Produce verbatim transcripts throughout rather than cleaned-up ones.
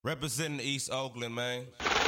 Representing East Oakland, man.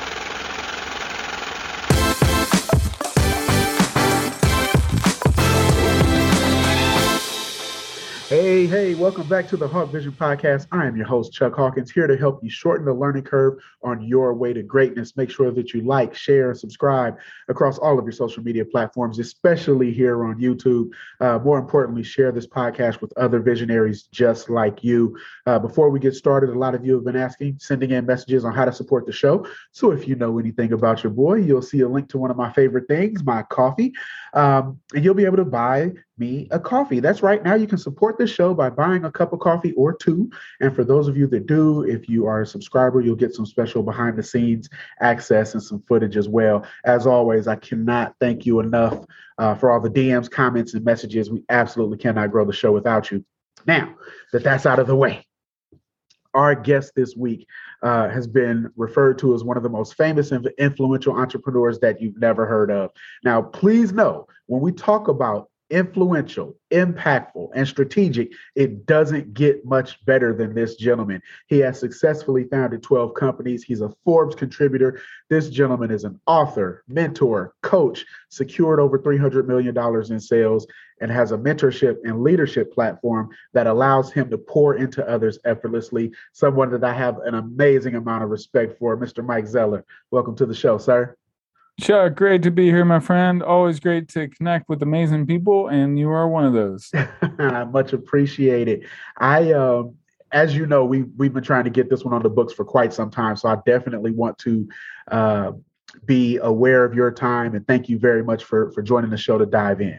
Hey, hey, welcome back to the Hawk Vision Podcast. I am your host, Chuck Hawkins, here to help you shorten the learning curve on your way to greatness. Make sure that you like, share, and subscribe across all of your social media platforms, especially here on YouTube. Uh, more importantly, share this podcast with other visionaries just like you. Uh, before we get started, a lot of you have been asking, sending in messages on how to support the show. So if you know anything about your boy, you'll see a link to one of my favorite things, my coffee, um, and you'll be able to buy me a coffee. That's right. Now you can support this show by buying a cup of coffee or two. And for those of you that do, if you are a subscriber, you'll get some special behind the scenes access and some footage as well. As always, I cannot thank you enough uh, for all the D Ms, comments, and messages. We absolutely cannot grow the show without you. Now that that's out of the way, our guest this week uh, has been referred to as one of the most famous and influential entrepreneurs that you've never heard of. Now, please know, when we talk about influential, impactful, and strategic, it doesn't get much better than this gentleman. He has successfully founded twelve companies. He's a Forbes contributor. This gentleman is an author, mentor, coach, secured over three hundred million dollars in sales, and has a mentorship and leadership platform that allows him to pour into others effortlessly. Someone that I have an amazing amount of respect for, Mister Mike Zeller. Welcome to the show, sir. Chuck, great to be here, my friend. Always great to connect with amazing people, and you are one of those. Much appreciated. I, uh, as you know, we we've been trying to get this one on the books for quite some time, so I definitely want to uh, be aware of your time, and thank you very much for for joining the show to dive in.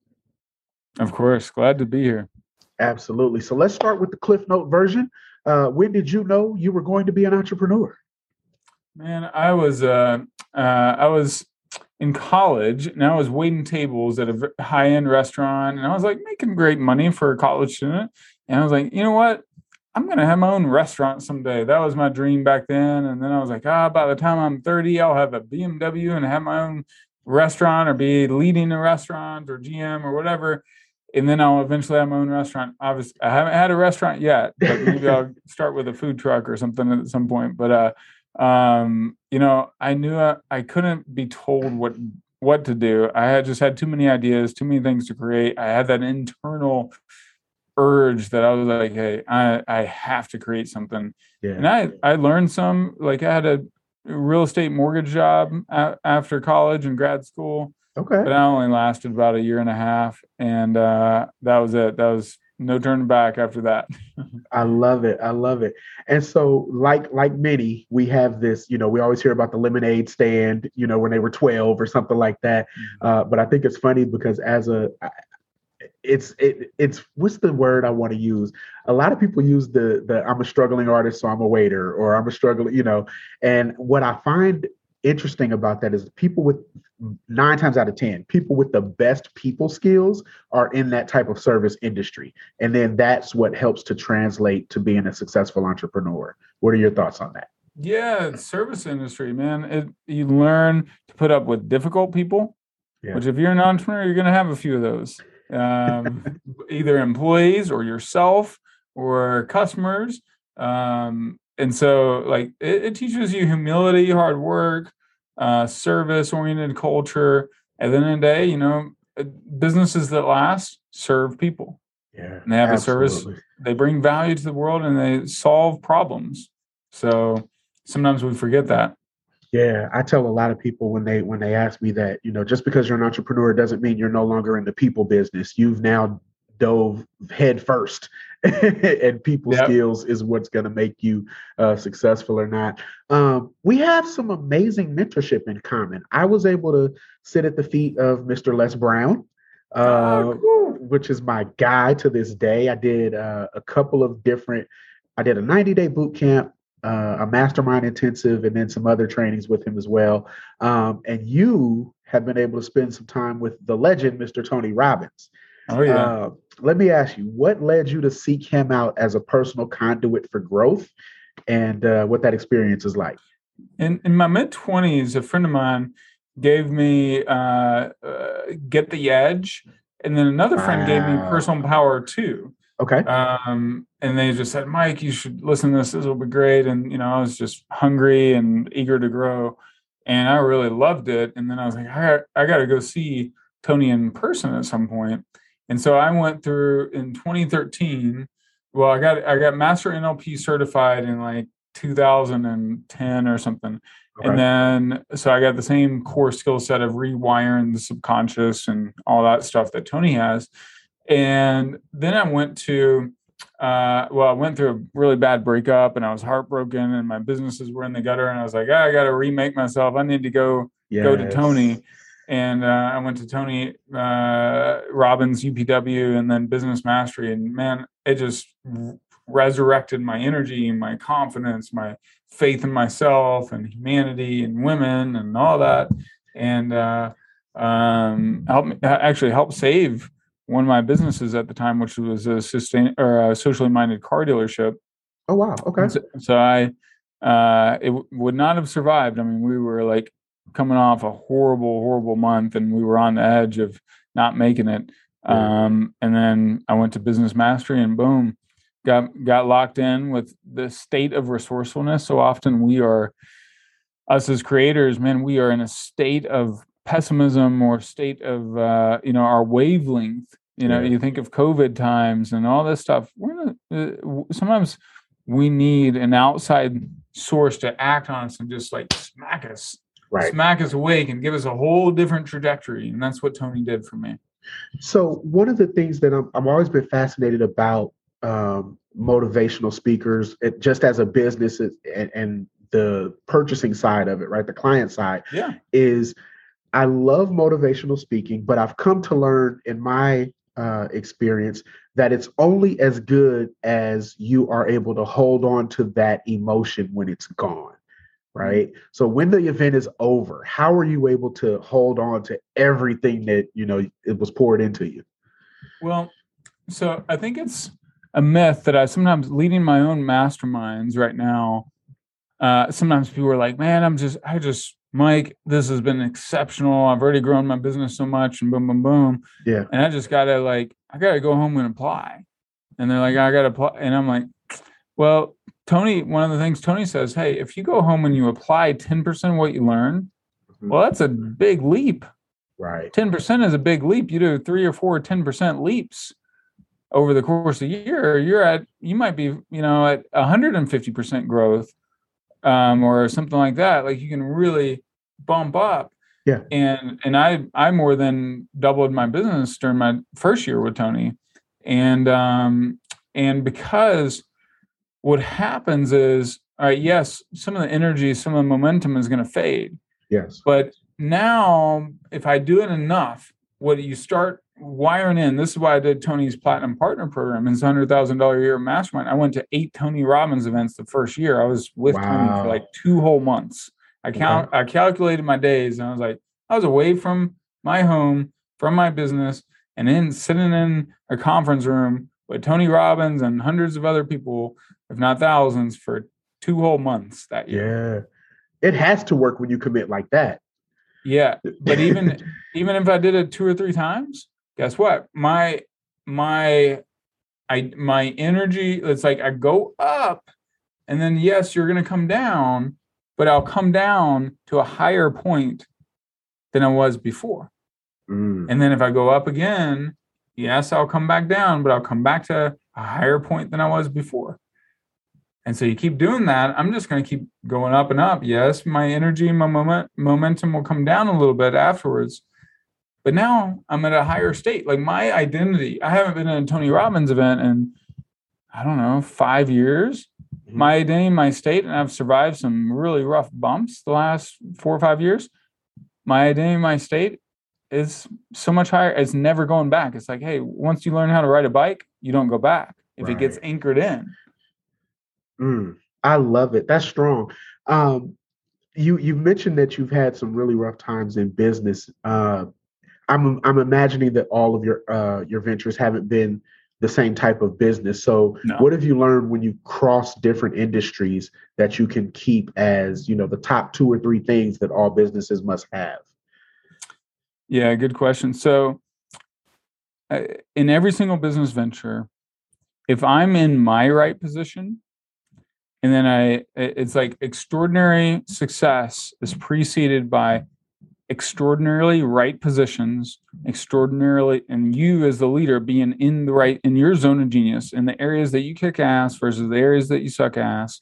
Of course, glad to be here. Absolutely. So let's start with the Cliff Note version. Uh, when did you know you were going to be an entrepreneur? Man, I was uh, uh, I was in college, and I was waiting tables at a high-end restaurant, and I was like making great money for a college student. And I was like, you know what? I'm gonna have my own restaurant someday. That was my dream back then. And then I was like, ah, by the time I'm thirty, I'll have a B M W and have my own restaurant, or be leading a restaurant, or G M, or whatever. And then I'll eventually have my own restaurant. Obviously, I haven't had a restaurant yet, but maybe I'll start with a food truck or something at some point. But uh, um, you know, I knew I, I couldn't be told what what to do. I had just had too many ideas, too many things to create. I had that internal urge that I was like, hey, I, I have to create something. Yeah. And I, I learned some, like I had a real estate mortgage job a- after college and grad school. Okay. But that only lasted about a year and a half. And uh, that was it. That was no turning back after that. I love it. I love it. And so like like many, we have this, you know, we always hear about the lemonade stand, you know, when they were twelve or something like that. Mm-hmm. Uh, but I think it's funny because as a, it's, it, it's, what's the word I want to use? A lot of people use the, the, I'm a struggling artist, so I'm a waiter, or I'm a struggling, you know, and what I find interesting about that is people with nine times out of ten, people with the best people skills are in that type of service industry. And then that's what helps to translate to being a successful entrepreneur. What are your thoughts on that? Yeah, service industry, man. It, you learn to put up with difficult people, yeah. Which if you're an entrepreneur, you're going to have a few of those. Um, either employees or yourself or customers. Um, And so, like, it, it teaches you humility, hard work, uh, service-oriented culture. At the end of the day, you know, businesses that last serve people. Yeah, and they have absolutely. a service. They bring value to the world, and they solve problems. So sometimes we forget that. Yeah, I tell a lot of people when they when they ask me that, you know, just because you're an entrepreneur doesn't mean you're no longer in the people business. You've now dove head first. And people yep. skills is what's going to make you uh, successful or not. Um, we have some amazing mentorship in common. I was able to sit at the feet of Mister Les Brown, uh, oh, cool. which is my guy to this day. I did uh, a couple of different, I did a ninety-day boot camp, uh, a mastermind intensive, and then some other trainings with him as well. Um, and you have been able to spend some time with the legend, Mister Tony Robbins. Oh, yeah. Uh, let me ask you, what led you to seek him out as a personal conduit for growth, and uh, what that experience is like? In in my mid-twenties, a friend of mine gave me uh, uh, Get the Edge, and then another wow. friend gave me Personal Power two. Okay. Um, and they just said, Mike, you should listen to this. This will be great. And, you know, I was just hungry and eager to grow. And I really loved it. And then I was like, I got, I got to go see Tony in person at some point. And so I went through in twenty thirteen. Well, I got I got Master N L P certified in like two thousand ten or something. Okay. And then, so I got the same core skill set of rewiring the subconscious and all that stuff that Tony has. And then I went to, uh, well, I went through a really bad breakup and I was heartbroken and my businesses were in the gutter. And I was like, oh, I got to remake myself. I need to go, yes. go to Tony. And uh, I went to Tony uh, Robbins, U P W, and then Business Mastery. And man, it just resurrected my energy and my confidence, my faith in myself and humanity and women and all that. And uh, um, helped me, actually helped save one of my businesses at the time, which was a sustain or a socially minded car dealership. Oh, wow. Okay. So, so I, uh, it w- would not have survived. I mean, we were like coming off a horrible, horrible month and we were on the edge of not making it. Yeah. Um, and then I went to Business Mastery and boom, got, got locked in with the state of resourcefulness. So often we are, us as creators, man, we are in a state of pessimism or state of, uh, you know, our wavelength. You know, Yeah. you think of COVID times and all this stuff. We're uh, sometimes we need an outside source to act on us and just like smack us, Right. smack us awake and give us a whole different trajectory. And that's what Tony did for me. So one of the things that I'm, I've always been fascinated about um, motivational speakers, it, just as a business and, and the purchasing side of it, right? The client side, Yeah. is I love motivational speaking, but I've come to learn in my uh, experience that it's only as good as you are able to hold on to that emotion when it's gone, right? Mm-hmm. So when the event is over, how are you able to hold on to everything that, you know, it was poured into you? Well, so I think it's a myth that I sometimes leading my own masterminds right now. Uh, sometimes people are like, man, I'm just, I just, Mike, this has been exceptional. I've already grown my business so much and boom, boom, boom. Yeah. And I just got to like, I got to go home and apply. And they're like, I got to apply. And I'm like, well, Tony, one of the things Tony says, hey, if you go home and you apply ten percent of what you learn, mm-hmm. well, that's a big leap. Right. ten percent is a big leap. You do three or four ten percent leaps over the course of a year. You're at, you might be, you know, at one hundred fifty percent growth. Um, or something like that, like you can really bump up. Yeah. And and I I more than doubled my business during my first year with Tony. And um and because what happens is, all right, yes, some of the energy, some of the momentum is going to fade. Yes. But now if I do it enough, what you start wiring in, this is why I did Tony's Platinum Partner Program, his one hundred thousand dollars a year mastermind. I went to eight Tony Robbins events the first year. I was with wow. Tony for like two whole months. I count, okay. I calculated my days and I was like, I was away from my home, from my business, and then sitting in a conference room with Tony Robbins and hundreds of other people, if not thousands, for two whole months that year. Yeah. It has to work when you commit like that. Yeah. But even, even if I did it two or three times, guess what? My, my, I, my energy, it's like I go up and then yes, you're going to come down, but I'll come down to a higher point than I was before. Mm. And then if I go up again, yes, I'll come back down, but I'll come back to a higher point than I was before. And so you keep doing that. I'm just going to keep going up and up. Yes, my energy and my moment, momentum will come down a little bit afterwards. But now I'm at a higher state. Like my identity, I haven't been in a Tony Robbins event in, I don't know, five years. Mm-hmm. My identity, my state, and I've survived some really rough bumps the last four or five years. My identity, my state is so much higher. It's never going back. It's like, hey, once you learn how to ride a bike, you don't go back if right. it gets anchored in. Mm, I love it. That's strong. Um, you you mentioned that you've had some really rough times in business. Uh, I'm I'm imagining that all of your uh, your ventures haven't been the same type of business. So no. What have you learned when you cross different industries that you can keep as, you know, the top two or three things that all businesses must have? Yeah, good question. So uh, in every single business venture, if I'm in my right position, and then I, it's like extraordinary success is preceded by extraordinarily right positions, extraordinarily, and you as the leader being in the right, in your zone of genius, in the areas that you kick ass versus the areas that you suck ass.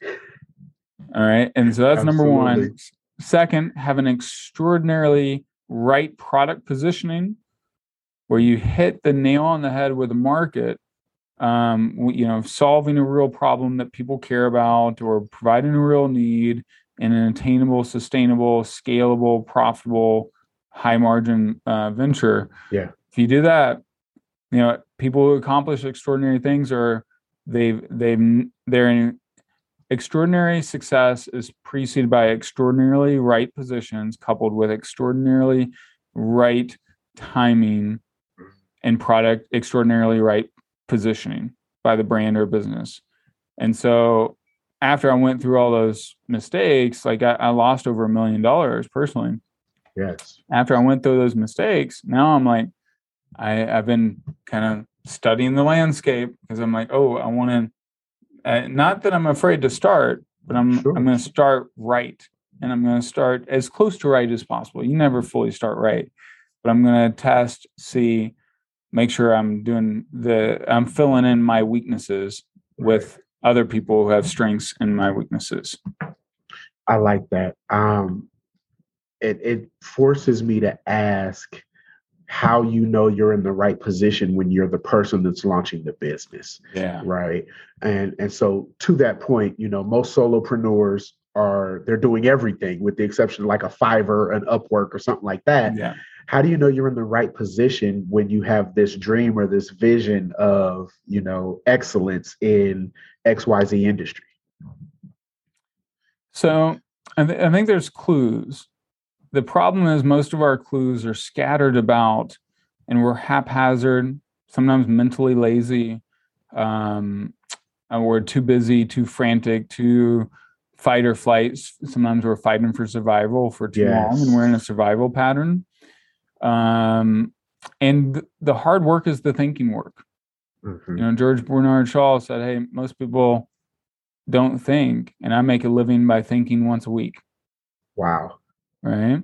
All right. And so that's Absolutely. number one. Second, have an extraordinarily right product positioning where you hit the nail on the head with the market, um, you know, solving a real problem that people care about or providing a real need in an attainable, sustainable, scalable, profitable, high margin uh, venture. Yeah. If you do that, you know, people who accomplish extraordinary things are they've they've they're in extraordinary success is preceded by extraordinarily right positions coupled with extraordinarily right timing and product extraordinarily right positioning by the brand or business. And so after I went through all those mistakes, like I, I lost over a million dollars personally. Yes. After I went through those mistakes, now I'm like, I, I've been kind of studying the landscape because I'm like, oh, I want to, uh, not that I'm afraid to start, but I'm Sure. I'm going to start right. And I'm going to start as close to right as possible. You never fully start right, but I'm going to test, see, make sure I'm doing the, I'm filling in my weaknesses with other people who have strengths and my weaknesses. I like that. Um, it, it forces me to ask how you know you're in the right position when you're the person that's launching the business. Yeah. Right. And and so to that point, you know, most solopreneurs are they're doing everything with the exception of like a Fiverr, an Upwork or something like that. Yeah. How do you know you're in the right position when you have this dream or this vision of, you know, excellence in X Y Z industry? So I, th- I think there's clues. The problem is most of our clues are scattered about and we're haphazard, sometimes mentally lazy. Um, and we're too busy, too frantic, too fight or flight. Sometimes we're fighting for survival for too Yes. long and we're in a survival pattern. Um, and th- the hard work is the thinking work. Mm-hmm. You know, George Bernard Shaw said, hey, most people don't think, and I make a living by thinking once a week. Wow. Right.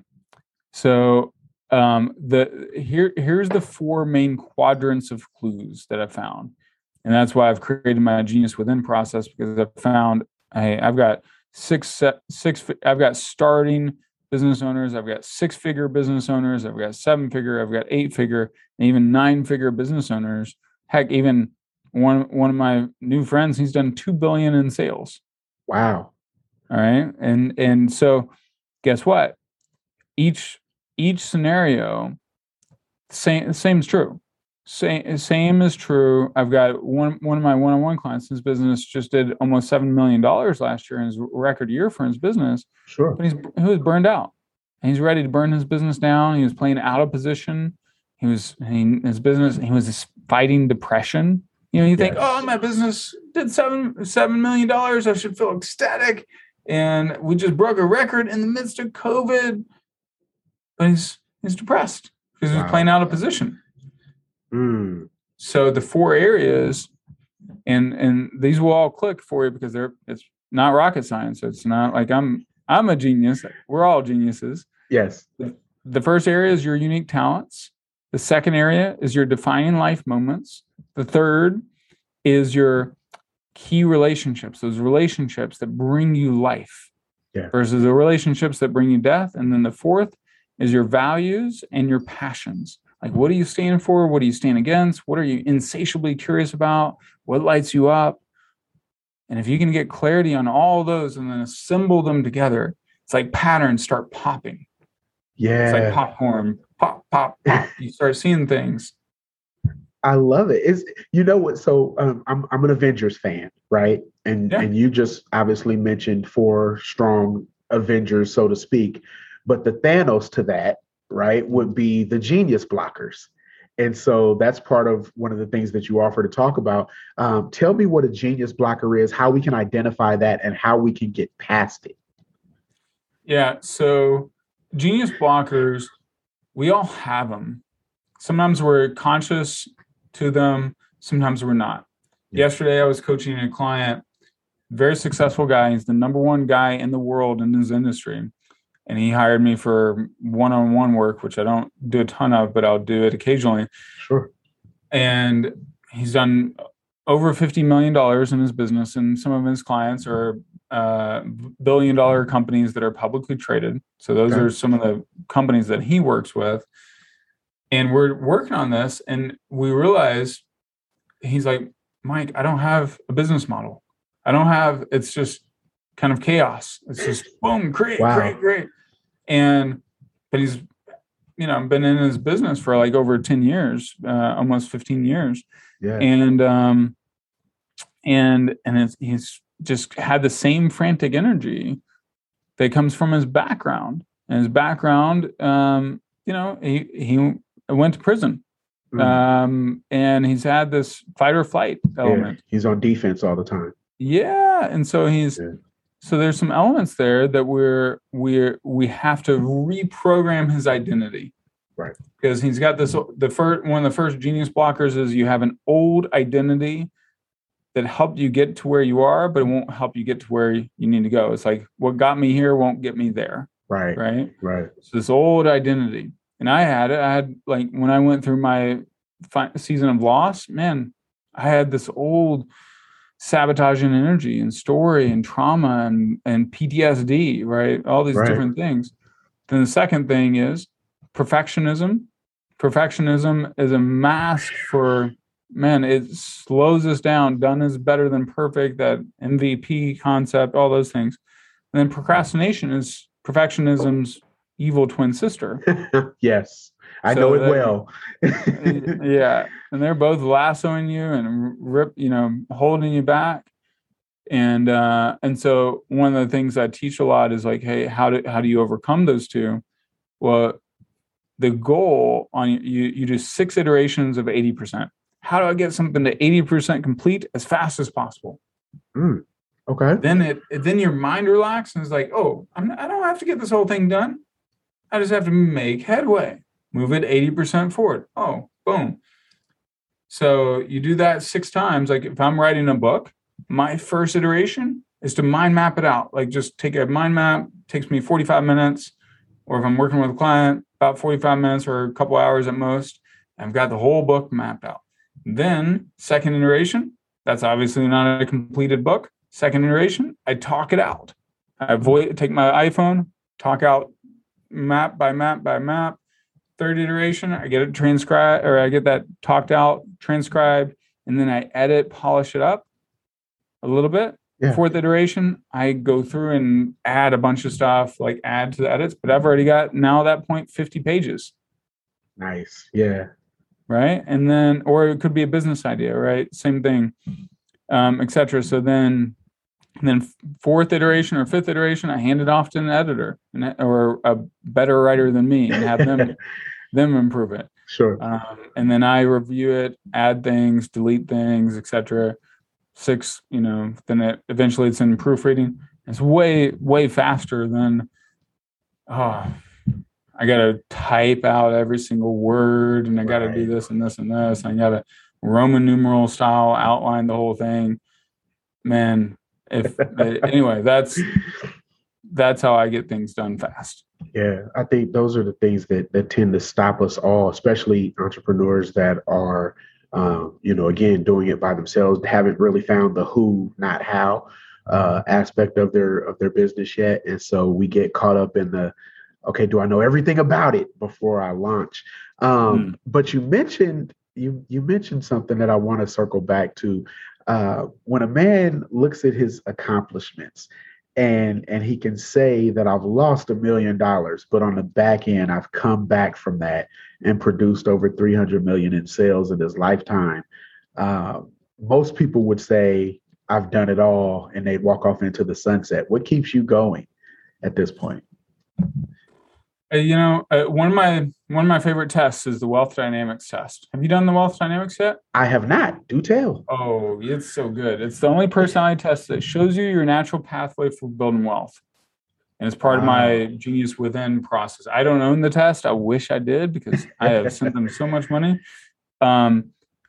So um, the here here's the four main quadrants of clues that I found. And that's why I've created my Genius Within process, because I've found hey, I've got six six I've got starting business owners, I've got six figure business owners, I've got seven figure, I've got eight figure, and even nine figure business owners. Heck, even one one of my new friends, he's done two billion in sales. Wow. All right. And and so guess what? Each each scenario, same same is true. Same same is true. I've got one one of my one-on-one clients. His business just did almost seven million dollars last year in his record year for his business. Sure. But he's he was burned out. And he's ready to burn his business down. He was playing out of position. He was he, his business. He was fighting depression. You know, you think, Yes. oh, my business did seven seven million dollars. I should feel ecstatic. And we just broke a record in the midst of COVID. But he's he's depressed because Wow. he's playing out of position. Mm. So the four areas, and and these will all click for you because they're it's not rocket science. It's not like I'm I'm a genius. We're all geniuses. Yes. The first area is your unique talents. The second area is your defining life moments. The third is your key relationships, those relationships that bring you life, yeah. versus the relationships that bring you death. And then the fourth is your values and your passions. Like, what do you stand for? What do you stand against? What are you insatiably curious about? What lights you up? And if you can get clarity on all those and then assemble them together, it's like patterns start popping. Yeah. It's like popcorn, pop, pop, pop. You start seeing things. I love it. It's, you know what? So um, I'm I'm an Avengers fan, right? And Yeah. and you just obviously mentioned four strong Avengers, so to speak. But the Thanos to that, right, would be the genius blockers. And so that's part of one of the things that you offer to talk about. Um, tell me what a genius blocker is, how we can identify that, and how we can get past it. Yeah. So genius blockers, we all have them. Sometimes we're conscious to them. Sometimes we're not. Yesterday, I was coaching a client, very successful guy. He's the number one guy in the world in his industry. And he hired me for one-on-one work, which I don't do a ton of, but I'll do it occasionally. Sure. And he's done over fifty million dollars in his business. And some of his clients are uh, billion dollar companies that are publicly traded. So those okay. are some of the companies that he works with. And we're working on this. And we realize, he's like, Mike, I don't have a business model. I don't have, it's just kind of chaos. It's just boom, create, wow. create, create. And, but he's, you know, been in his business for like over ten years, uh, almost fifteen years. Yeah. And, um, and, and it's, he's just had the same frantic energy that comes from his background. And his background, um, you know, he, he went to prison. Mm. Um, and he's had this fight or flight element. Yeah. He's on defense all the time. Yeah. And so he's, yeah. So there's some elements there that we're we're we have to reprogram his identity, right? Because he's got this. The first one of the first genius blockers is you have an old identity that helped you get to where you are, but it won't help you get to where you need to go. It's like what got me here won't get me there, right? Right? Right. So this old identity, and I had it. I had like when I went through my fi- season of loss, man, I had this old sabotaging energy and story and trauma and, and P T S D, right? All these right. different things. Then the second thing is perfectionism. Perfectionism is a mask for, man, it slows us down. Done is better than perfect, that M V P concept, all those things. And then procrastination is perfectionism's evil twin sister. Yes. I so know it that, well. Yeah. And they're both lassoing you and rip, you know, holding you back. And uh, and so one of the things I teach a lot is like, hey, how do how do you overcome those two? Well, the goal on you, you do six iterations of eighty percent. How do I get something to eighty percent complete as fast as possible? Mm, okay. Then it then your mind relaxes and it's like, oh, I'm not, I don't have to get this whole thing done. I just have to make headway. Move it eighty percent forward. Oh, boom. So you do that six times. Like if I'm writing a book, my first iteration is to mind map it out. Like just take a mind map, takes me forty-five minutes. Or if I'm working with a client, about forty-five minutes or a couple hours at most. I've got the whole book mapped out. Then second iteration, that's obviously not a completed book. Second iteration, I talk it out. I avoid, take my iPhone, talk out map by map by map. Third iteration, I get it transcribed, or I get that talked out, transcribed, and then I edit, polish it up a little bit. Yeah. Fourth iteration, I go through and add a bunch of stuff, like add to the edits, but I've already got now at that point fifty pages. Nice. Yeah. Right. And then, or it could be a business idea, right? Same thing, um, et cetera. So then, and then fourth iteration or fifth iteration, I hand it off to an editor and, or a better writer than me and have them them improve it. Sure. Um, and then I review it, add things, delete things, et cetera. Six, you know, then it eventually it's in proofreading. It's way, way faster than, oh, I got to type out every single word and I got to right. do this and this and this. And I got to Roman numeral style outline the whole thing. Man, if anyway, that's that's how I get things done fast. Yeah, I think those are the things that that tend to stop us all, especially entrepreneurs that are, um, you know, again, doing it by themselves, haven't really found the who, not how uh, aspect of their of their business yet, and so we get caught up in the, okay, do I know everything about it before I launch? Um, mm. But you mentioned you you mentioned something that I want to circle back to. Uh, when a man looks at his accomplishments and and he can say that I've lost a million dollars, but on the back end, I've come back from that and produced over three hundred million in sales in his lifetime. Uh, most people would say, I've done it all, and they'd walk off into the sunset. What keeps you going at this point? Uh, you know, uh, one of my one of my favorite tests is the wealth dynamics test. Have you done the wealth dynamics yet? I have not. Do tell. Oh, it's so good. It's the only personality test that shows you your natural pathway for building wealth. And it's part wow. of my Genius Within process. I don't own the test. I wish I did because I have sent them so much money. Um,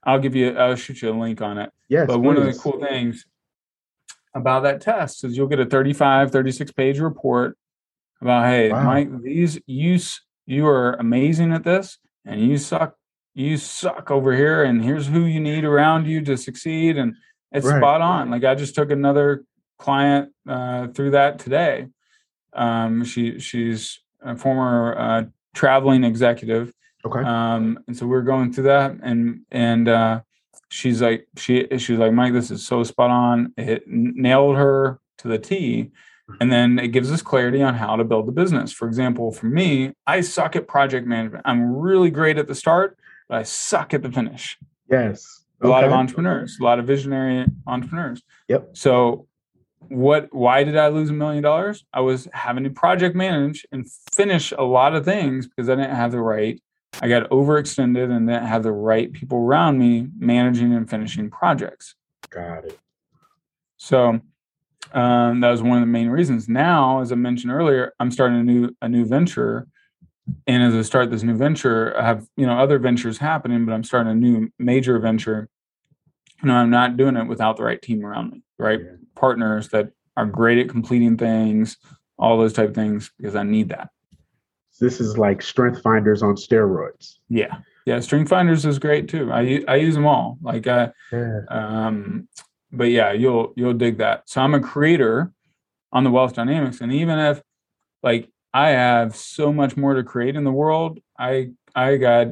I'll give you, I'll shoot you a link on it. Yes, but one please. of the cool things about that test is you'll get a thirty-five, thirty-six page report about, hey, Wow. Mike, these you you are amazing at this, and you suck, you suck over here, and here's who you need around you to succeed, and it's Right. spot on. Like I just took another client uh, through that today. Um, she she's a former uh, traveling executive. Okay. Um, and so we're going through that, and and uh, she's like she she's like, Mike, this is so spot on. It nailed her to the T. And then it gives us clarity on how to build the business. For example, for me, I suck at project management. I'm really great at the start, but I suck at the finish. Yes. A lot of Okay. entrepreneurs, a lot of visionary entrepreneurs. Yep. So what, why did I lose a million dollars? I was having to project manage and finish a lot of things because I didn't have the right, I got overextended and didn't have the right people around me managing and finishing projects. Got it. So um, that was one of the main reasons. Now, as I mentioned earlier, I'm starting a new, a new venture. And as I start this new venture, I have, you know, other ventures happening, but I'm starting a new major venture. You know, I'm not doing it without the right team around me, right? Yeah. Partners that are great at completing things, all those type of things, because I need that. This is like Strength Finders on steroids. Yeah. Yeah. Strength Finders is great too. I, I use them all. Like, I, Yeah. um, but yeah, you'll, you'll dig that. So I'm a creator on the Wealth Dynamics. And even if like I have so much more to create in the world, I, I got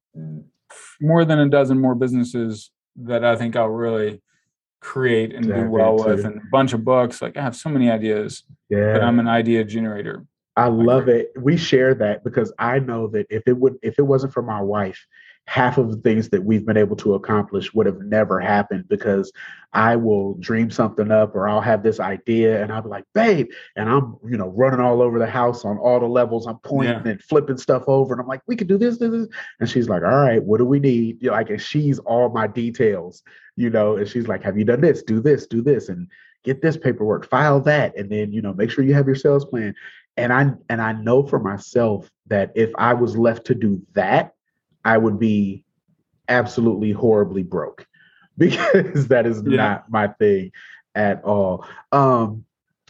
more than a dozen more businesses that I think I'll really create and Dive do well into. with, and a bunch of books. Like I have so many ideas, Yeah. but I'm an idea generator. I love it. We share that because I know that if it would, if it wasn't for my wife, half of the things that we've been able to accomplish would have never happened, because I will dream something up or I'll have this idea and I'll be like, babe, and I'm, you know, running all over the house on all the levels. I'm pointing Yeah. and flipping stuff over. And I'm like, we could do this, this, this. And she's like, all right, what do we need? You know, like, and she's all my details, you know, and she's like, have you done this? Do this, do this, and get this paperwork, file that. And then, you know, make sure you have your sales plan. And I, and I know for myself that if I was left to do that, I would be absolutely horribly broke, because that is Yeah. not my thing at all. Um,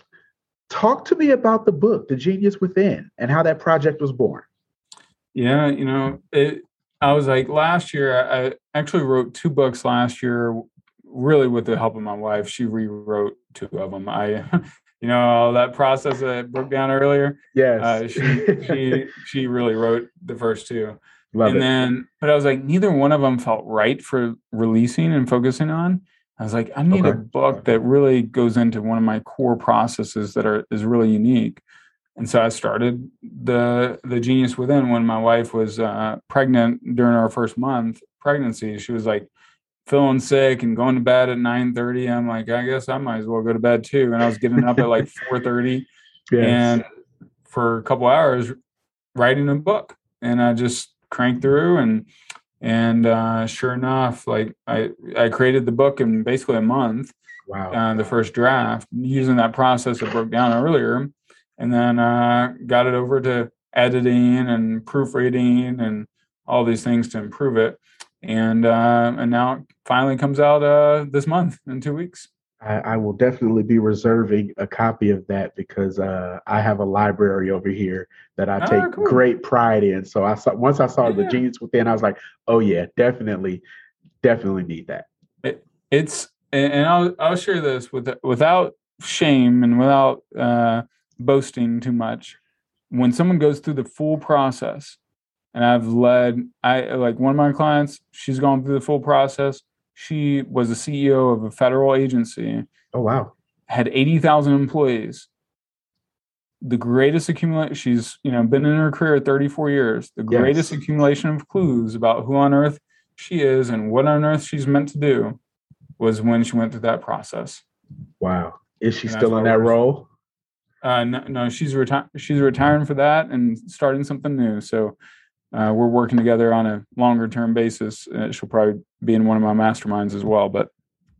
talk to me about the book, The Genius Within, and how that project was born. Yeah. You know, it, I was like last year, I, I actually wrote two books last year, really with the help of my wife. She rewrote two of them. I, you know, that process that I broke down earlier. Yes. Uh, she, she, she really wrote the first two. Love and it. then, but I was like, neither one of them felt right for releasing and focusing on. I was like, I need a Okay. book that really goes into one of my core processes that are is really unique. And so I started the the Genius Within when my wife was uh, pregnant during our first month pregnancy. She was like feeling sick and going to bed at nine thirty. I'm like, I guess I might as well go to bed too. And I was getting up at like four thirty Yes. and for a couple hours writing a book. And I just cranked through and and uh, sure enough, like I, I created the book in basically a month. Wow. Uh, the first draft, using that process I broke down earlier, and then uh, got it over to editing and proofreading and all these things to improve it. And uh, and now it finally comes out uh, this month in two weeks. I, I will definitely be reserving a copy of that, because uh, I have a library over here that I Ah, take cool. great pride in. So I saw once I saw The Yeah. Genius Within, I was like, oh yeah, definitely, definitely need that. It, it's and and I'll I'll share this with without shame and without uh, boasting too much. When someone goes through the full process, and I've led, I like one of my clients, she's gone through the full process. She was a C E O of a federal agency, Oh wow. had eighty thousand employees. The greatest accumulation, she's, you know, been in her career thirty-four years. The Yes. greatest accumulation of clues about who on earth she is and what on earth she's meant to do was when she went through that process. Wow. Is she And that's still in why that we're- role? Uh, no, no, she's reti- she's retiring for that and starting something new. So uh, we're working together on a longer term basis. Uh, she'll probably be in one of my masterminds as well. But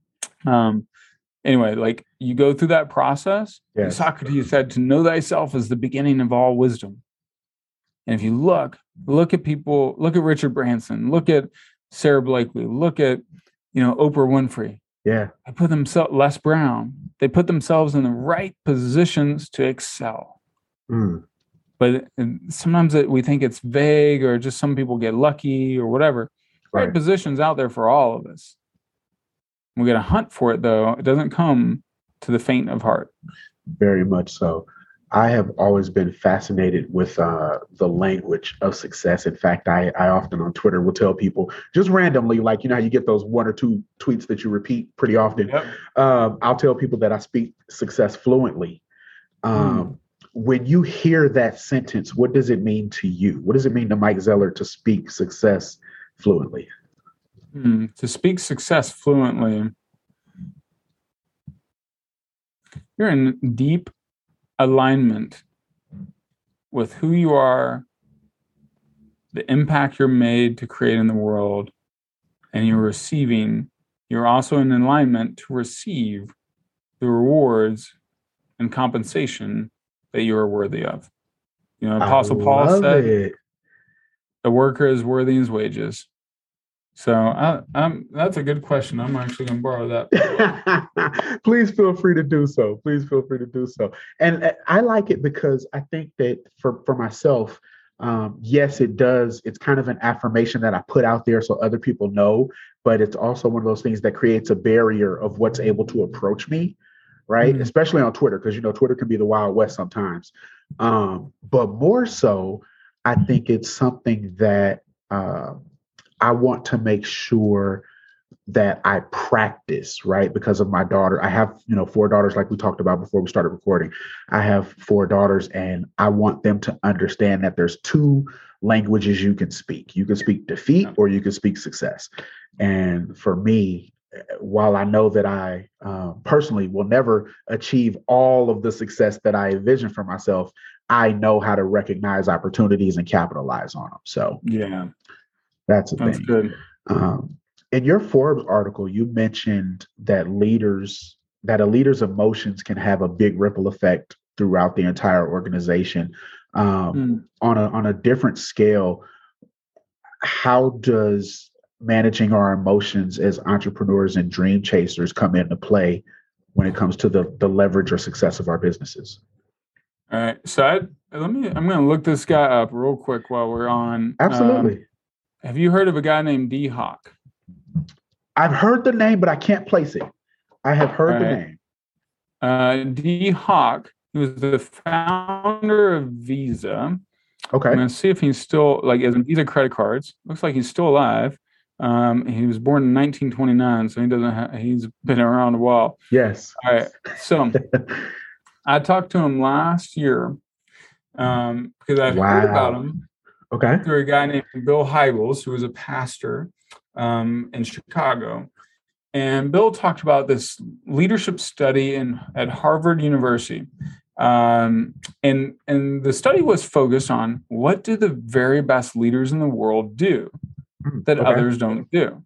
um, anyway, like you go through that process. Yes. Socrates said, "To know thyself is the beginning of all wisdom." And if you look, look at people, look at Richard Branson, look at Sarah Blakely. Look at, you know, Oprah Winfrey. Yeah. They put themselves, Les Brown, they put themselves in the right positions to excel. Mm. But sometimes it, we think it's vague, or just some people get lucky or whatever. Right, Right. positions out there for all of us. We got to hunt for it, though. It doesn't come to the faint of heart. Very much so. I have always been fascinated with uh, the language of success. In fact, I, I often on Twitter will tell people just randomly, like, you know, how you get those one or two tweets that you repeat pretty often. Yep. Um, I'll tell people that I speak success fluently. Um, Mm. When you hear that sentence, what does it mean to you? What does it mean to Mike Zeller to speak success fluently? Mm. To speak success fluently, you're in deep alignment with who you are, the impact you're made to create in the world, and you're receiving. You're also in alignment to receive the rewards and compensation that you are worthy of. You know, Apostle I Paul love said, it. "The worker is worthy his wages." So I, I'm, that's a good question. I'm actually going to borrow that. Please feel free to do so. Please feel free to do so. And uh, I like it because I think that for, for myself, um, yes, it does. It's kind of an affirmation that I put out there so other people know, but it's also one of those things that creates a barrier of what's able to approach me, right? Mhm. Especially on Twitter, because, you know, Twitter can be the Wild West sometimes. Um, but more so, I think it's something that, uh, I want to make sure that I practice, right? Because of my daughter. I have, you know, four daughters, like we talked about before we started recording. I have four daughters, and I want them to understand that there's two languages you can speak. You can speak defeat or you can speak success. And for me, while I know that I uh, personally will never achieve all of the success that I envision for myself, I know how to recognize opportunities and capitalize on them. So Yeah, that's a that's thing. good. Um, in your Forbes article, you mentioned that leaders, that a leader's emotions can have a big ripple effect throughout the entire organization. Um, Mm. on a on a different scale, how does managing our emotions as entrepreneurs and dream chasers come into play when it comes to the the leverage or success of our businesses? All right. So I, let me, I'm going to look this guy up real quick while we're on. Absolutely. Um, have you heard of a guy named D Hawk? I've heard the name, but I can't place it. I have heard All the right. name. Uh, D Hawk, he was the founder of Visa. Okay. I'm going to see if he's still, like, as in Visa credit cards. Looks like he's still alive. Um, he was born in nineteen twenty-nine, so he doesn't. Ha- he's been around a while. Yes. All right. So I talked to him last year um, because I Wow. heard about him Okay. through a guy named Bill Hybels, who was a pastor um, in Chicago. And Bill talked about this leadership study in at Harvard University. Um, and, and the study was focused on what do the very best leaders in the world do that Okay. others don't do.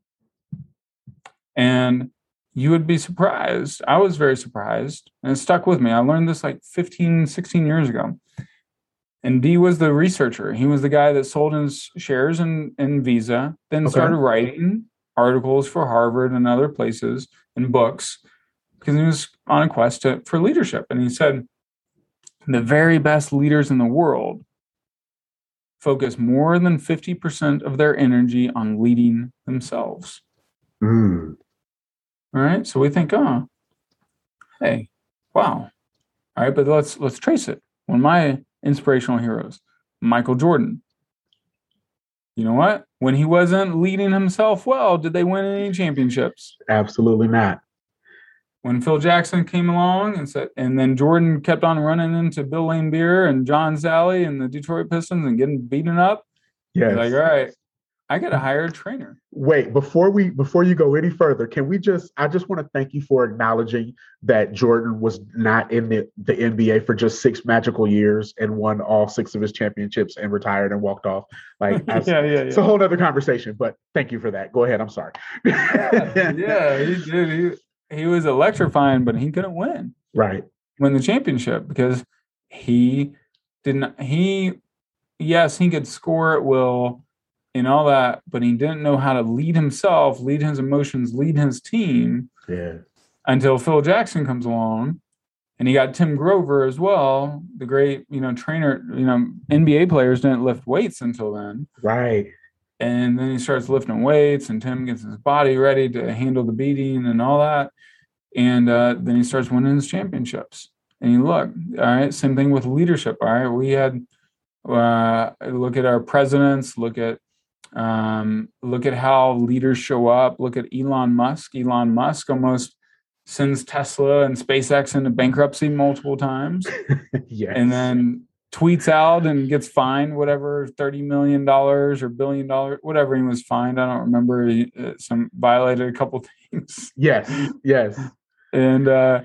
And you would be surprised. I was very surprised, and it stuck with me. I learned this like fifteen, sixteen years ago. And D was the researcher. He was the guy that sold his shares in, in Visa, then Okay. started writing articles for Harvard and other places and books because he was on a quest to, for leadership. And he said, the very best leaders in the world focus more than fifty percent of their energy on leading themselves. Mm. All right. So we think, oh, hey, wow. All right, but let's let's trace it. One of my inspirational heroes, Michael Jordan. You know what? When he wasn't leading himself well, did they win any championships? Absolutely not. When Phil Jackson came along and said, and then Jordan kept on running into Bill Laimbeer and John Sally and the Detroit Pistons and getting beaten up. Yes. He's like, all right, I got to hire a trainer. Wait, before we before you go any further, can we just I just want to thank you for acknowledging that Jordan was not in the, the N B A for just six magical years and won all six of his championships and retired and walked off. Like yeah, yeah, yeah. It's a whole other conversation, but thank you for that. Go ahead. I'm sorry. yeah, yeah, he did. He, he was electrifying, but he couldn't win. Right. Win the championship because he didn't he yes, he could score at will and all that, but he didn't know how to lead himself, lead his emotions, lead his team. Yeah. Until Phil Jackson comes along, and he got Tim Grover as well, the great, you know, trainer. You know, N B A players didn't lift weights until then. Right. And then he starts lifting weights, and Tim gets his body ready to handle the beating and all that. And uh, then he starts winning his championships. And you look, all right, same thing with leadership. All right, we had uh, look at our presidents, look at um, look at how leaders show up. Look at Elon Musk. Elon Musk almost sends Tesla and SpaceX into bankruptcy multiple times. Yes. And then tweets out and gets fined whatever thirty million dollars or billion dollars, whatever he was fined. I don't remember. He, uh, some violated a couple things. Yes. Yes. And uh,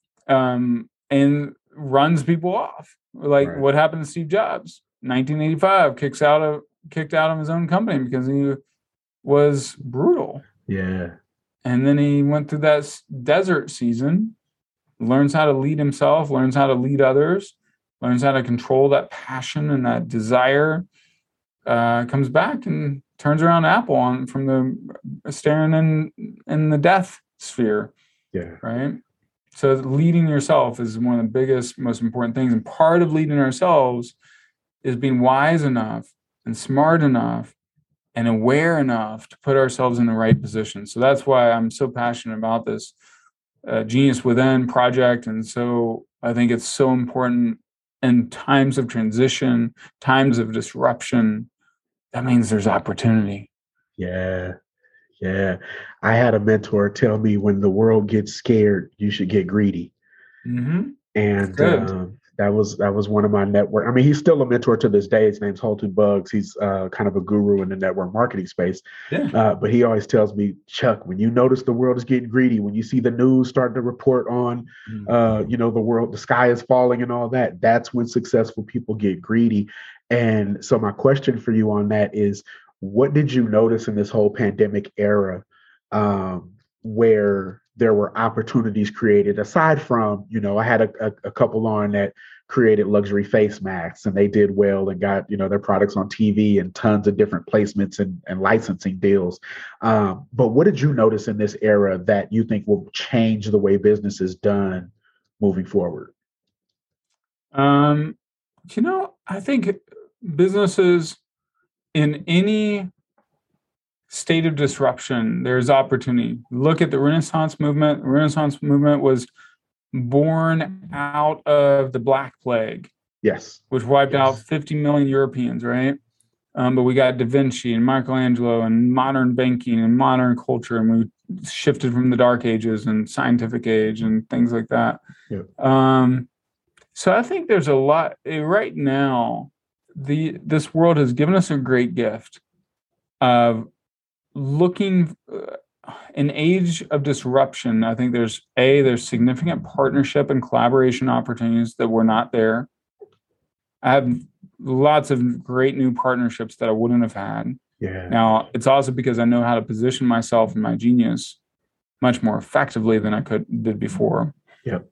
um, and runs people off. Like Right. what happened to Steve Jobs? nineteen eighty-five kicks out of kicked out of his own company because he was brutal. Yeah. And then he went through that s- desert season, learns how to lead himself, learns how to lead others, learns how to control that passion and that desire, uh, comes back and turns around Apple on from the staring in in the death sphere, Yeah. right? So leading yourself is one of the biggest, most important things. And part of leading ourselves is being wise enough and smart enough and aware enough to put ourselves in the right position. So that's why I'm so passionate about this uh, Genius Within project. And so I think it's so important in times of transition, times of disruption. That means there's opportunity. Yeah. Yeah. I had a mentor tell me when the world gets scared, you should get greedy. Mm-hmm. And Good. um, that was that was one of my network. I mean, he's still a mentor to this day. His name's Holton Bugs. He's uh, kind of a guru in the network marketing space. Yeah. Uh, but he always tells me, Chuck, when you notice the world is getting greedy, when you see the news starting to report on, uh, you know, the world, the sky is falling and all that, that's when successful people get greedy. And so my question for you on that is, what did you notice in this whole pandemic era um, where there were opportunities created aside from, you know, I had a, a, a couple on that created luxury face masks and they did well and got, you know, their products on T V and tons of different placements and, and licensing deals. Um, but what did you notice in this era that you think will change the way business is done moving forward? Um, you know, I think businesses in any state of disruption, there's opportunity. Look at the Renaissance movement. The Renaissance movement was born out of the Black Plague, Yes. which wiped Yes. out fifty million Europeans, right? Um, but we got Da Vinci and Michelangelo and modern banking and modern culture, and we shifted from the Dark Ages and scientific age and things like that. Yeah. Um, so I think there's a lot right now. The this world has given us a great gift of looking uh, an age of disruption. I think there's a there's significant partnership and collaboration opportunities that were not there. I have lots of great new partnerships that I wouldn't have had. Yeah. Now, it's also because I know how to position myself and my genius much more effectively than I could did before. Yep.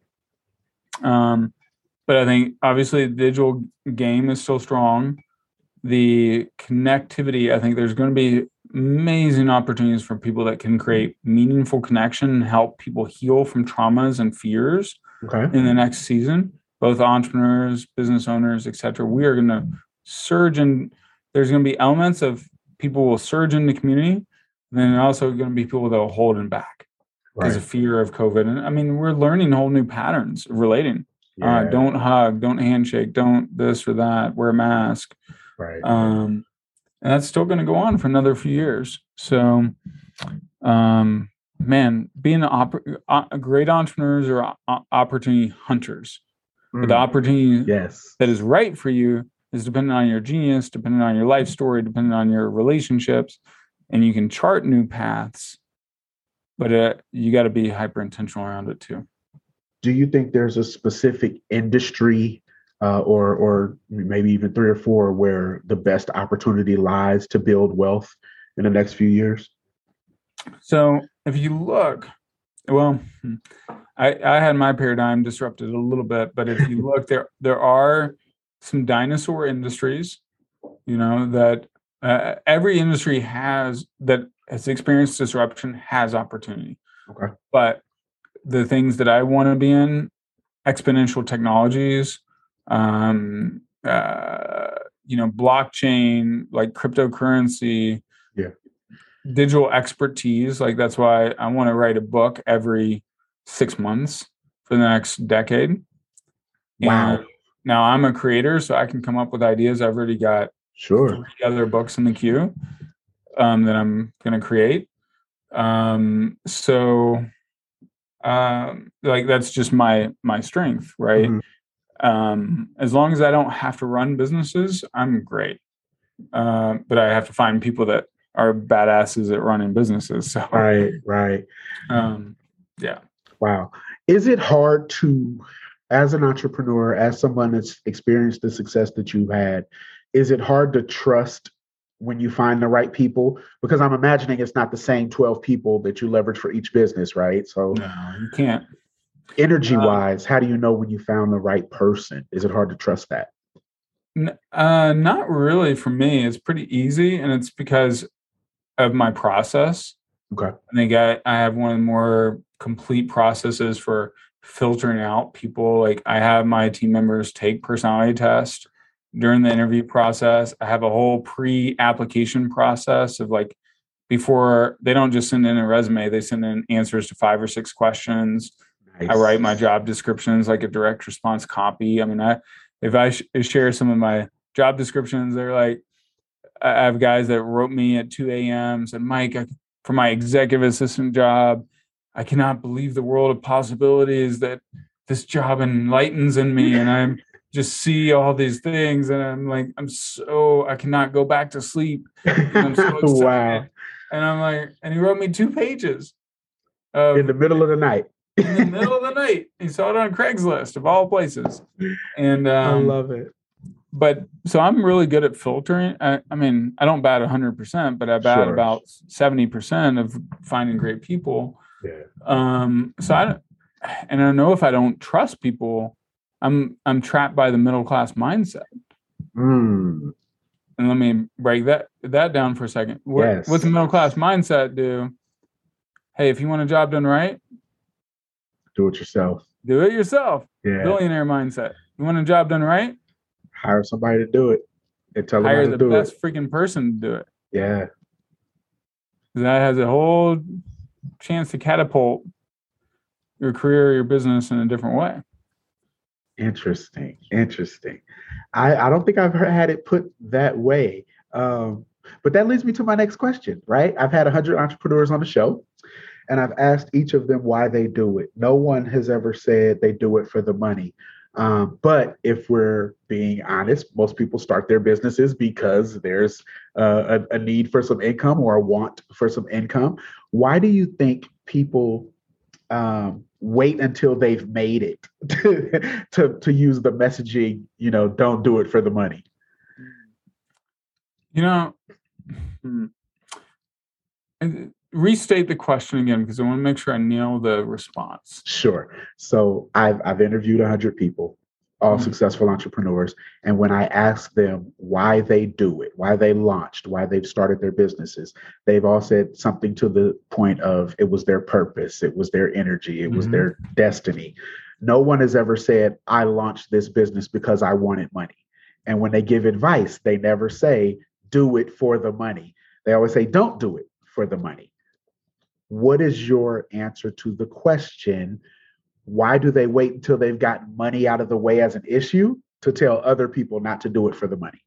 Um, but I think obviously the digital game is still strong. The connectivity, I think there's going to be amazing opportunities for people that can create meaningful connection and help people heal from traumas and fears Okay. in the next season. Both entrepreneurs, business owners, et cetera. We are going to surge in. There's going to be elements of people will surge in the community. Then also going to be people that will hold them back because Right. of fear of COVID. And I mean, we're learning whole new patterns of relating. Yeah. Uh, don't hug, don't handshake, don't this or that, wear a mask. Right. Um, and that's still going to go on for another few years. So, um, man, being an op- uh, great entrepreneurs or o- opportunity hunters. But the Mm. opportunity Yes. that is right for you is dependent on your genius, dependent on your life story, dependent on your relationships, and you can chart new paths. But uh, you got to be hyper intentional around it too. Do you think there's a specific industry uh, or or maybe even three or four where the best opportunity lies to build wealth in the next few years? So if you look, well, I, I had my paradigm disrupted a little bit, but if you look, there there are some dinosaur industries, you know, that Uh, every industry has that has experienced disruption has opportunity. Okay. But the things that I want to be in, exponential technologies, um, uh, you know, blockchain, like cryptocurrency, Yeah. digital expertise. Like that's why I want to write a book every six months for the next decade. Wow. And now I'm a creator, so I can come up with ideas. I've already got Sure. three other books in the queue um, that I'm going to create. Um, so, um, like that's just my my strength, right? Mhm. Um, as long as I don't have to run businesses, I'm great. Uh, but I have to find people that are badasses at running businesses. So, Right, right. um, yeah. Wow. Is it hard to, as an entrepreneur, as someone that's experienced the success that you've had, is it hard to trust when you find the right people? Because I'm imagining it's not the same twelve people that you leverage for each business, right? So, No, you can't. energy Um, wise, how do you know when you found the right person? Is it hard to trust that? N- Uh, not really for me. It's pretty easy, and it's because of my process. Okay. I think I, I have one of the more complete processes for filtering out people. Like I have my team members take personality tests during the interview process. I have a whole pre-application process of like before they don't just send in a resume, they send in answers to five or six questions. Nice. I write my job descriptions like a direct response copy. I mean, I if I sh- share some of my job descriptions, they're like, I have guys that wrote me at two a.m. said, Mike, I, for my executive assistant job, I cannot believe the world of possibilities that this job enlightens in me. And I just see all these things. And I'm like, I'm so, I cannot go back to sleep. I'm so excited. Wow. And I'm like, and he wrote me two pages. Of, in the middle of the night. in the middle of the night. He saw it on Craigslist of all places. And um, I love it. But so I'm really good at filtering. I, I mean, I don't bat one hundred percent, but I bat Sure. about seventy percent of finding great people. Yeah. Um, so I don't, and I know if I don't trust people, I'm I'm trapped by the middle class mindset. Mm. And let me break that that down for a second. What, yes. What's the middle class mindset do? Hey, if you want a job done right, do it yourself. Do it yourself. Yeah. Billionaire mindset. You want a job done right? Hire somebody to do it and tell them how Hire to the do best it. freaking person to do it. Yeah. That has a whole chance to catapult your career, your business in a different way. Interesting. Interesting. I, I don't think I've heard, had it put that way. Um, but that leads me to my next question, right? I've had one hundred entrepreneurs on the show, and I've asked each of them why they do it. No one has ever said they do it for the money. Um, but if we're being honest, most people start their businesses because there's uh, a, a need for some income or a want for some income. Why do you think people um, wait until they've made it to, to, to use the messaging, you know, don't do it for the money? You know, restate the question again, because I want to make sure I nail the response. Sure. So I've I've interviewed one hundred people, all mm-hmm. successful entrepreneurs. And when I ask them why they do it, why they launched, why they've started their businesses, they've all said something to the point of it was their purpose, it was their energy, it was mm-hmm. their destiny. No one has ever said, I launched this business because I wanted money. And when they give advice, they never say, do it for the money. They always say, don't do it for the money. What is your answer to the question? Why do they wait until they've gotten money out of the way as an issue to tell other people not to do it for the money?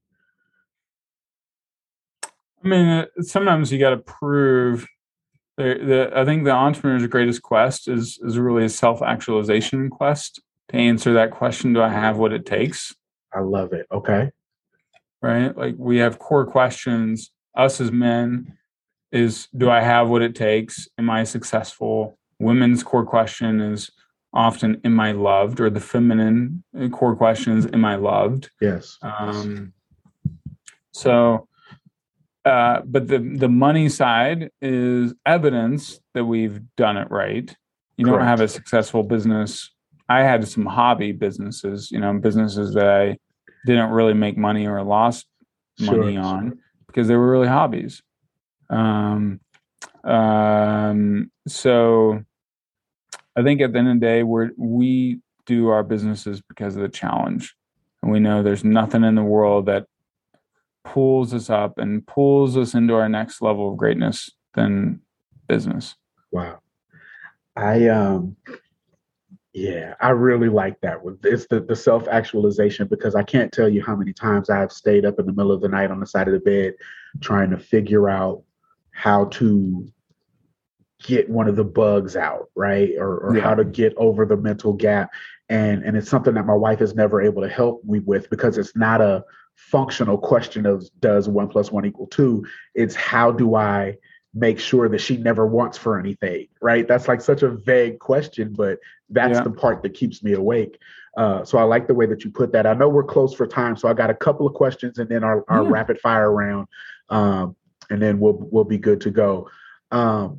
I mean, sometimes you got to prove. The, the, I think the entrepreneur's greatest quest is is really a self-actualization quest. To answer that question, do I have what it takes? I love it. Okay. Right? Like we have core questions. Us as men is, do I have what it takes? Am I successful? Women's core question is often, am I loved? Or the feminine core question is, am I loved? Yes. Um, so, uh, but the, the money side is evidence that we've done it right. You Correct. Don't have a successful business. I had some hobby businesses, you know, businesses that I didn't really make money or lost money sure. on. because they were really hobbies. Um, um, so I think at the end of the day, we're, we do our businesses because of the challenge. And we know there's nothing in the world that pulls us up and pulls us into our next level of greatness than business. Wow. I, um, yeah, I really like that one. It's the, the self-actualization, because I can't tell you how many times I've stayed up in the middle of the night on the side of the bed trying to figure out how to get one of the bugs out, right? Or, or Yeah. how to get over the mental gap. And, and it's something that my wife is never able to help me with, because it's not a functional question of does one plus one equal two. It's how do I make sure that she never wants for anything, right? That's like such a vague question, but that's Yeah. the part that keeps me awake. Uh, so I like the way that you put that. I know we're close for time, so I got a couple of questions and then our, our Yeah. rapid fire round, um, and then we'll we'll be good to go. Um,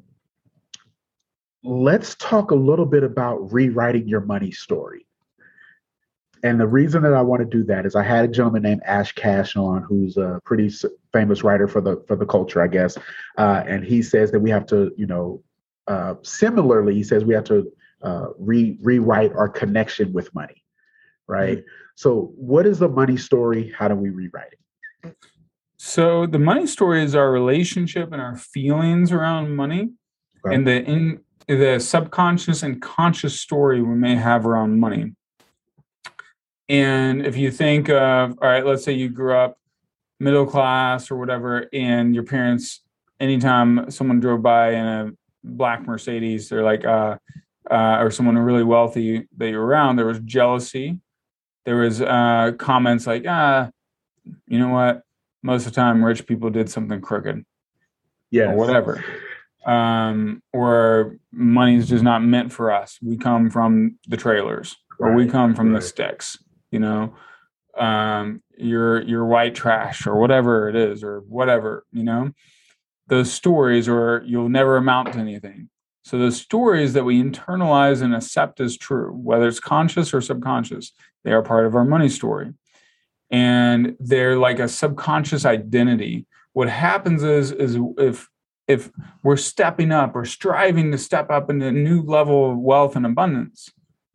let's talk a little bit about rewriting your money story. And the reason that I want to do that is I had a gentleman named Ash Cash on, who's a pretty famous writer for the for the culture, I guess. Uh, and he says that we have to, you know, uh, similarly, he says we have to uh, re rewrite our connection with money, right? Mm-hmm. So, what is the money story? How do we rewrite it? So, the money story is our relationship and our feelings around money, okay. and the in the subconscious and conscious story we may have around money. And if you think of, all right, let's say you grew up middle class or whatever, and your parents, anytime someone drove by in a black Mercedes, they're like, uh, uh, or someone really wealthy that you're around, there was jealousy. There was uh, comments like, ah, you know what? Most of the time, rich people did something crooked, yes. or whatever. Um, or money is just not meant for us. We come from the trailers, right, or we come from right. the sticks. You know, um, you're you're white trash or whatever it is, or whatever, you know, those stories, or you'll never amount to anything. So those stories that we internalize and accept as true, whether it's conscious or subconscious, they are part of our money story. And they're like a subconscious identity. What happens is, is if if we're stepping up or striving to step up into a new level of wealth and abundance,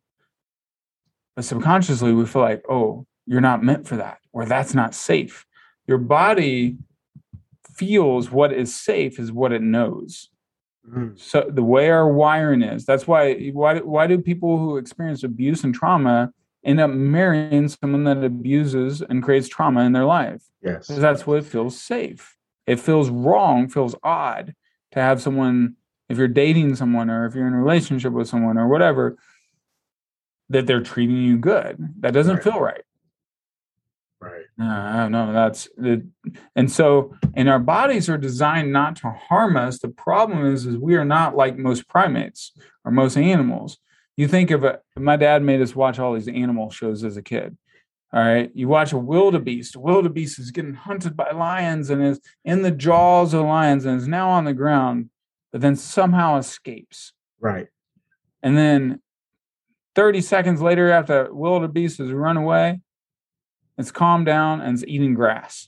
but subconsciously, we feel like, oh, you're not meant for that, or that's not safe. Your body feels what is safe is what it knows. Mm-hmm. So the way our wiring is, that's why, why, why do people who experience abuse and trauma end up marrying someone that abuses and creates trauma in their life? Yes. Because that's what feels safe. It feels wrong, feels odd to have someone, if you're dating someone or if you're in a relationship with someone or whatever, that they're treating you good. That doesn't right. feel right. Right. No, no, that's it. And so, and our bodies are designed not to harm us. The problem is, is we are not like most primates or most animals. You think of it, my dad made us watch all these animal shows as a kid. All right. You watch a wildebeest. A wildebeest is getting hunted by lions and is in the jaws of lions and is now on the ground, but then somehow escapes. Right. And then thirty seconds later, after wildebeest has run away, it's calmed down and it's eating grass.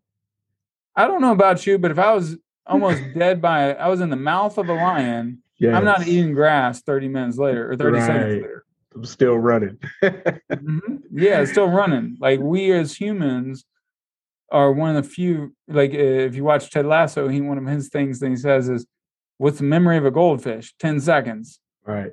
I don't know about you, but if I was almost dead by, I was in the mouth of a lion, yes. I'm not eating grass thirty minutes later or thirty right. seconds later. I'm still running. mm-hmm. Yeah, it's still running. Like we as humans are one of the few, like if you watch Ted Lasso, he one of his things that he says is, what's the memory of a goldfish? ten seconds. Right.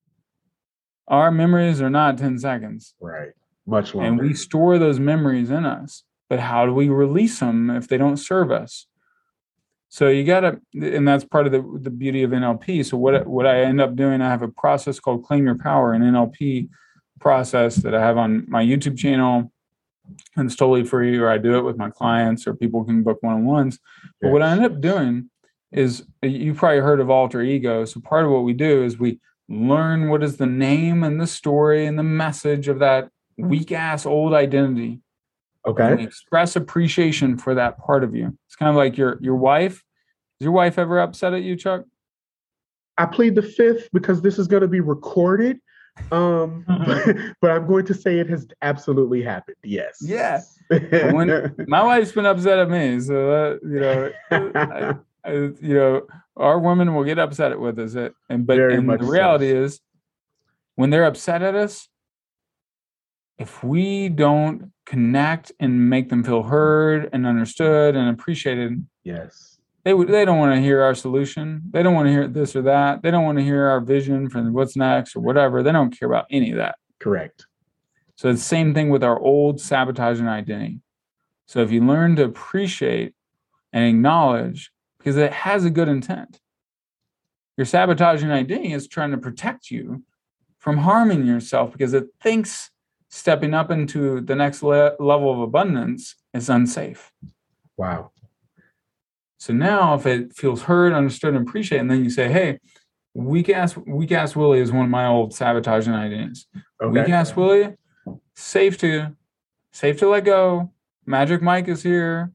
Our memories are not ten seconds. Right. Much longer. And we store those memories in us. But how do we release them if they don't serve us? So you got to, and that's part of the, the beauty of N L P. So what, what I end up doing, I have a process called Claim Your Power, an N L P process that I have on my YouTube channel. And it's totally free, or I do it with my clients, or people can book one-on-ones. But yes. what I end up doing is, you've probably heard of alter ego. So part of what we do is we learn what is the name and the story and the message of that weak ass old identity. Okay. And we express appreciation for that part of you. It's kind of like your your wife. Is your wife ever upset at you, Chuck? I plead the fifth because this is going to be recorded. Um, but, but I'm going to say it has absolutely happened. Yes. Yeah. When my wife's been upset at me, so uh, you know, I, I, you know, our women will get upset with us, uh, and but Very and much the so. reality is, when they're upset at us, if we don't connect and make them feel heard and understood and appreciated, Yes. they would they don't want to hear our solution. They don't want to hear this or that. They don't want to hear our vision for what's next or whatever. They don't care about any of that. Correct. So it's the same thing with our old sabotaging identity. So if you learn to appreciate and acknowledge, because it has a good intent, your sabotaging identity is trying to protect you from harming yourself because it thinks stepping up into the next le- level of abundance is unsafe. Wow. So now if it feels heard, understood, and appreciated, and then you say, hey, weak ass, weak ass Willie is one of my old sabotaging identities. Okay. Weak ass Willie, safe to, safe to let go. Magic Mike is here.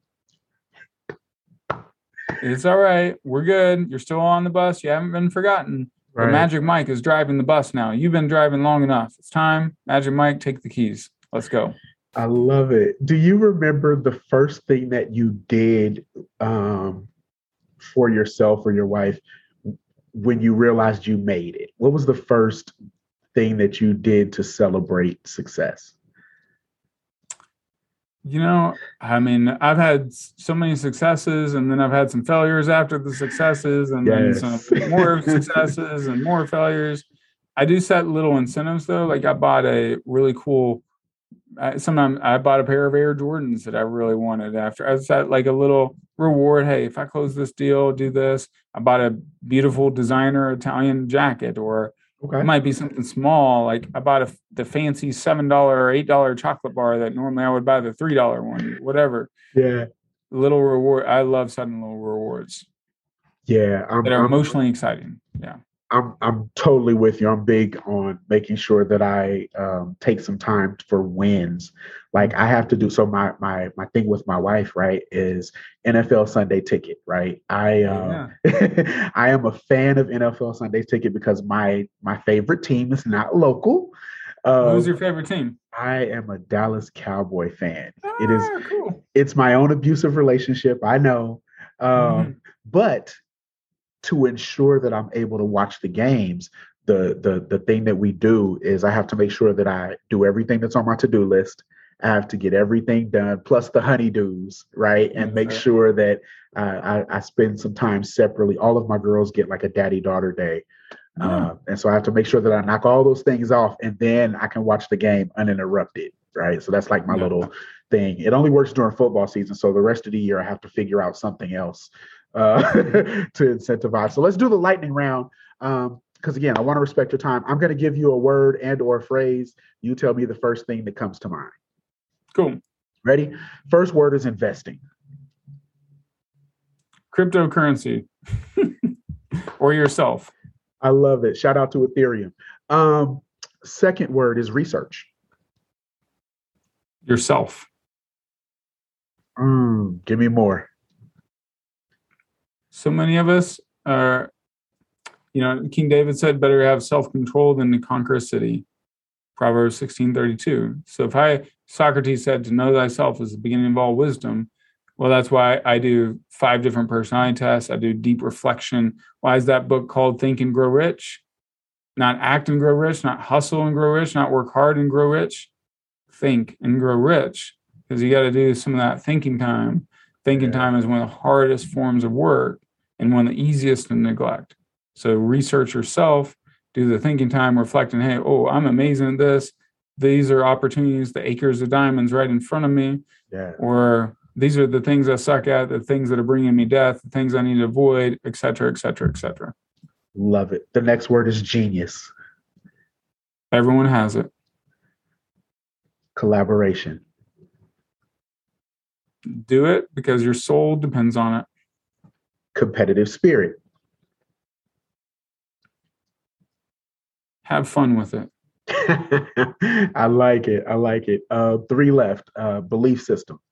It's all right. We're good. You're still on the bus. You haven't been forgotten. But Right. Magic Mike is driving the bus now. You've been driving long enough. It's time. Magic Mike, take the keys. Let's go. I love it. Do you remember the first thing that you did um, for yourself or your wife when you realized you made it? What was the first thing that you did to celebrate success? You know, I mean, I've had so many successes, and then I've had some failures after the successes, and Yes. then some more successes and more failures. I do set little incentives, though. Like I bought a really cool, I, sometimes I bought a pair of Air Jordans that I really wanted after. I set like a little reward. Hey, if I close this deal, do this. I bought a beautiful designer Italian jacket, or Okay. it might be something small. Like I bought a, the fancy seven dollar or eight dollar chocolate bar that normally I would buy the three dollar one, whatever. Yeah. Little reward. I love setting little rewards Yeah. I'm, that are I'm emotionally exciting. Yeah. I'm I'm totally with you. I'm big on making sure that I um, take some time for wins. Like I have to do so. My my my thing with my wife, right, is N F L Sunday Ticket, right? I uh, Yeah. I am a fan of N F L Sunday Ticket because my my favorite team is not local. Uh, Who's your favorite team? I am a Dallas Cowboy fan. It is Ah, cool. it's my own abusive relationship. I know, um, Mhm. but to ensure that I'm able to watch the games, the the the thing that we do is I have to make sure that I do everything that's on my to-do list. I have to get everything done, plus the honeydews, right? And Yes, make sir. sure that uh, I, I spend some time separately. All of my girls get like a daddy-daughter day. Uh, Oh, and so I have to make sure that I knock all those things off and then I can watch the game uninterrupted, right? So that's like my yeah. little thing. It only works during football season. So the rest of the year, I have to figure out something else uh, to incentivize. So let's do the lightning round. Um, because again, I want to respect your time. I'm going to give you a word and or a phrase. You tell me the first thing that comes to mind. Cool. Ready? First word is investing. Cryptocurrency or yourself. I love it. Shout out to Ethereum. Um, second word is research. Yourself. Mm, give me more. So many of us are, you know, King David said, better have self-control than to conquer a city. Proverbs sixteen thirty-two. So if I, Socrates said, to know thyself is the beginning of all wisdom. Well, that's why I do five different personality tests. I do deep reflection. Why is that book called Think and Grow Rich? Not act and grow rich, not hustle and grow rich, not work hard and grow rich. Think and grow rich. Because you got to do some of that thinking time. Thinking Yeah. time is one of the hardest forms of work and one of the easiest to neglect. So research yourself, do the thinking time, reflecting, hey, oh, I'm amazing at this. These are opportunities, the acres of diamonds right in front of me. Yeah. Or these are the things I suck at, the things that are bringing me death, the things I need to avoid, et cetera, et cetera, et cetera. Love it. The next word is genius. Everyone has it. Collaboration. Do it because your soul depends on it. Competitive spirit. Have fun with it. I like it. I like it. Uh, three left. Uh, belief system.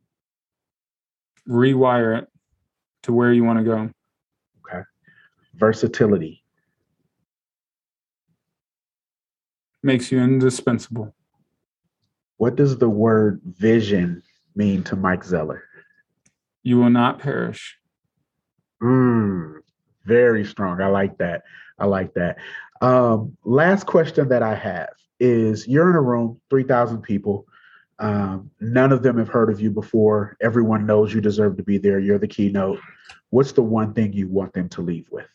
Rewire it to where you want to go. Okay. Versatility. makes you indispensable. What does the word vision mean to Mike Zeller? You will not perish. Mm, very strong. I like that. I like that. Um, last question that I have is you're in a room, three thousand people. Um, none of them have heard of you before. Everyone knows you deserve to be there. You're the keynote. What's the one thing you want them to leave with?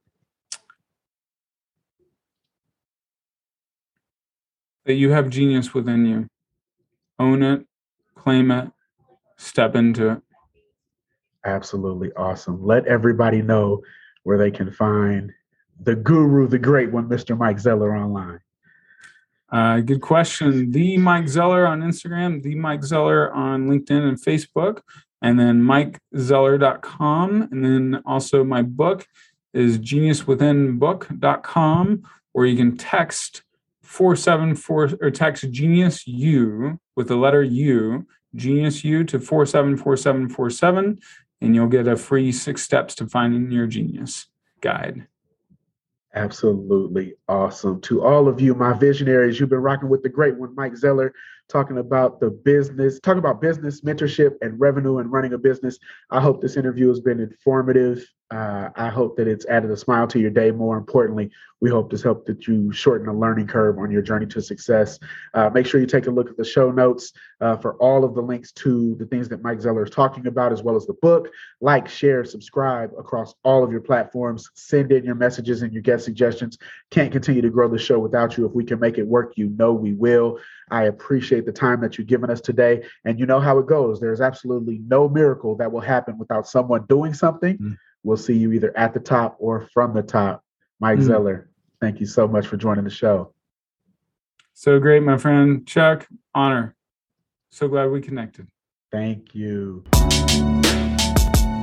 That you have genius within you. Own it, claim it, step into it. Absolutely awesome. Let everybody know where they can find the guru, the great one, Mister Mike Zeller, online. Uh, good question. The Mike Zeller on Instagram, the Mike Zeller on LinkedIn and Facebook, and then mike zeller dot com. And then also my book is genius within book dot com, or you can text four seven four or text Genius U with the letter U, Genius U to four seven four seven four seven, and you'll get a free six steps to finding your genius guide. Absolutely awesome. To all of you, my visionaries, you've been rocking with the great one, Mike Zeller, talking about the business, talking about business, mentorship, and revenue and running a business. I hope this interview has been informative. Uh, I hope that it's added a smile to your day. More importantly, we hope this helped that you shorten the learning curve on your journey to success. Uh, make sure you take a look at the show notes uh, for all of the links to the things that Mike Zeller is talking about, as well as the book. Like, share, subscribe across all of your platforms. Send in your messages and your guest suggestions. Can't continue to grow the show without you. If we can make it work, you know we will. I appreciate the time that you've given us today. And you know how it goes. There's absolutely no miracle that will happen without someone doing something. Mm. We'll see you either at the top or from the top. Mike mm. Zeller, thank you so much for joining the show. So great, my friend. Chuck, honor. So glad we connected. Thank you.